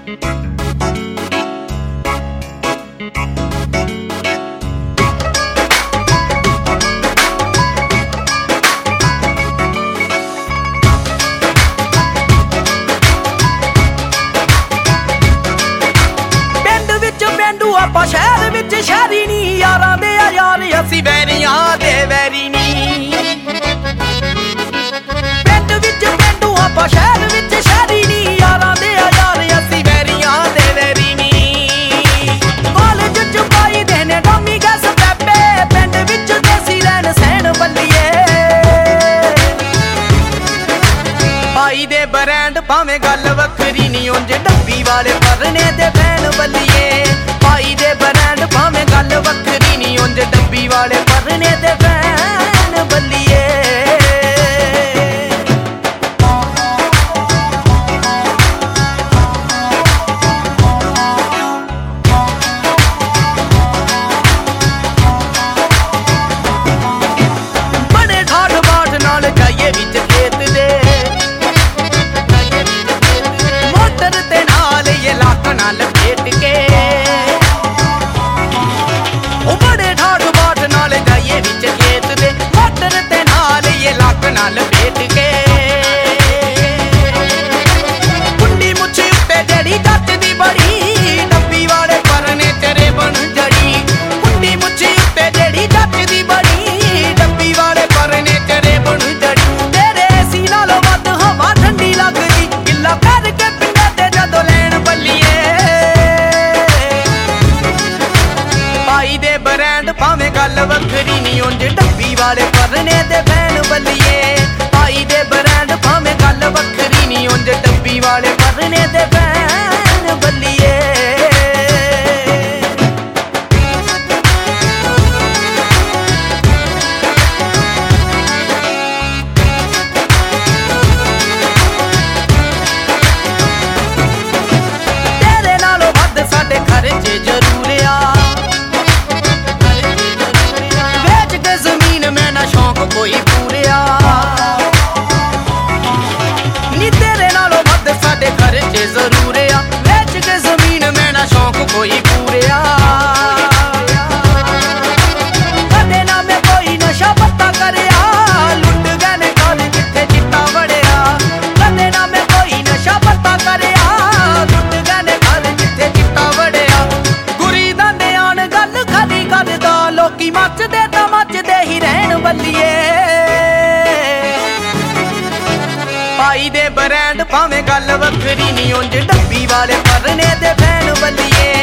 ਆਪਾਂ ਸ਼ਹਿਰ ਵਿੱਚ ਸ਼ਹਿਰੀ ਨੀ, ਯਾਰਾਂ ਦੇ ਆ ਯਾਰ ਅਸੀਂ ਵੈਰੀਆਂ ਦੇ ਵੈਰੀ ਨੀ। ਪਿੰਡ ਵਿੱਚ ਪਿੰਡੂ ਆਪਾਂ ਸ਼ਹਿਰ ਵਿੱਚ ਸ਼ਹਿਰੀ ਨੀ, ਯਾਰਾਂ ਦੇ ਆ ਯਾਰ ਅਸੀਂ ਵੈਰੀਆਂ ਦੇ ਵੈਰੀ ਨੀ। ਕਾਲਜ ਚ ਪਾਈ ਦੇ ਨੇ ਡਾਮੀ ਗੈਸ ਪੈਪੇ, ਪਿੰਡ ਵਿੱਚ ਦੇਸੀ ਰਹਿਣ ਸਹਿਣ ਬੱਲੀਏ। ਪਾਈ ਦੇ ਬ੍ਰਾਂਡ ਭਾਵੇਂ ਗੱਲ ਵੱਖਰੀ ਨੀ, ਉਂਝ ਡੱਬੀ ਵਾਲੇ ਪਰਨੇ ਦੇ ਫੈਨ ਬੱਲੀਏ। ਪਾਈ ਦੇ ਬ੍ਰਾਂਡ ਭਾਵੇਂ ਗੱਲ ਵੱਖਰੀ ਨੀ, ਉਂਝ ਡੱਬੀ ਵਾਲੇ ਪਰਨੇ ਦੇ ਫੈਨ ਬੱਲੀਏ। ਬੜੇ ਠਾਠ ਬਾਠ ਨਾਲ ਜਾਈਏ ਵਿੱਚ ਖੇਤ ਦੇ, ਮੋਟਰ ਤੇ ਨਾਲ ਇਹ ਲੱਕ ਨਾਲ ਲਪੇਟ ਕੇ। ਬੜੇ ਠਾਠ ਬਾਠ ਨਾਲ ਜਾਈਏ ਵਿੱਚ ਖੇਤ ਦੇ, ਮੋਟਰ ਤੇ ਨਾਲ ਇਹ ਲੱਕ ਨਾਲ ਲਪੇਟ ਕੇ। ਕੁੰਡੀ ਮੁੱਛੀ ਉੱਤੇ ਜਿਹੜੀ ਜੱਚਦੀ ਬੜੀ, ਡੱਬੀ ਵਾਲੇ ਪਰਨੇ ਤੇਰੇ ਬਣ ਜੜੀ। ਕੁੰਡੀ ਮੁੱਛੀ ਉੱਤੇ ਜਿਹੜੀ ਜੱਚਦੀ ਬੜੀ, ਡੱਬੀ ਵਾਲੇ ਪਰਨੇ ਤੇਰੇ ਬਣ ਜੜੀ। ਤੇਰੇ ਏਸੀ ਨਾਲੋਂ ਵੱਧ ਹਵਾ ਠੰਡੀ ਲੱਗਦੀ, ਗਿੱਲਾ ਕਰਕੇ ਪਿੰਡਾਂ ਤੇ ਜਦੋਂ ਲੈਣ ਬੱਲੀਏ। ਪਾਈ ਦੇ ਬ੍ਰਾਂਡ ਭਾਵੇਂ ਗੱਲ ਵੱਖਰੀ ਨੀ, ਉਂਝ ਡੱਬੀ ਵਾਲੇ ਪਰਨੇ ਦੇ ਫੈਨ ਬੱਲੀਏ। ਪਾਈ ਦੇ ਬ੍ਰਾਂਡ ਭਾਵੇਂ ਗੱਲ ਵੱਖਰੀ ਨੀ, ਉਂਝ ਡੱਬੀ ਵਾਲੇ ਪਰਨੇ ਦੇ ਫੈਨ ਬੱਲੀਏ। ਤੇਰੇ ਨਾਲੋਂ ਵੱਧ ਸਾਡੇ ਖਰਚੇ ਜ਼ਰੂਰ ਆ, ਵੇਚ ਕੇ ਜ਼ਮੀਨ ਮੈਂ ਨਾ ਸ਼ੌਂਕ ਕੋਈ ਪੂਰਿਆ ਨੀ। ਤੇਰੇ ਨਾਲੋਂ ਵੱਧ ਸਾਡੇ ਖਰਚੇ ਜ਼ਰੂਰ ਆ, ਵੇਚ ਕੇ ਜ਼ਮੀਨ ਮੈਂ ਨਾ ਸ਼ੌਂਕ ਕੋਈ ਪੂਰਿਆ। ਕਦੇ ਨਾ ਮੈਂ ਕੋਈ ਨਸ਼ਾ ਪੱਤਾ ਕਰਿਆ, ਲੁੱਟ ਗਏ ਨੇ ਘਰ ਜਿੱਥੇ ਚਿੱਟਾ ਵੜਿਆ। ਕਦੇ ਨਾ ਮੈਂ ਕੋਈ ਨਸ਼ਾ ਪੱਤਾ ਕਰਿਆ, ਲੁੱਟ ਗਏ ਨੇ ਘਰ ਜਿੱਥੇ ਚਿੱਟਾ ਵੜਿਆ। ਗੁਰੀ ਦਾ ਨਿਆਣ ਗੱਲ ਖਾਲੀ ਕਰਦਾ, ਲੋਕੀ ਮੱਚਦੇ ਤਾਂ ਮੱਚਦੇ ਹੀ ਰਹਿਣ ਬੱਲੀਏ। ਪਾਈ ਦੇ ਬ੍ਰਾਂਡ ਭਾਵੇਂ ਗੱਲ ਵੱਖਰੀ ਨੀ, ਉਂਝ ਡੱਬੀ ਵਾਲੇ ਪਰਨੇ ਦੇ ਫੈਨ ਬੱਲੀਏ।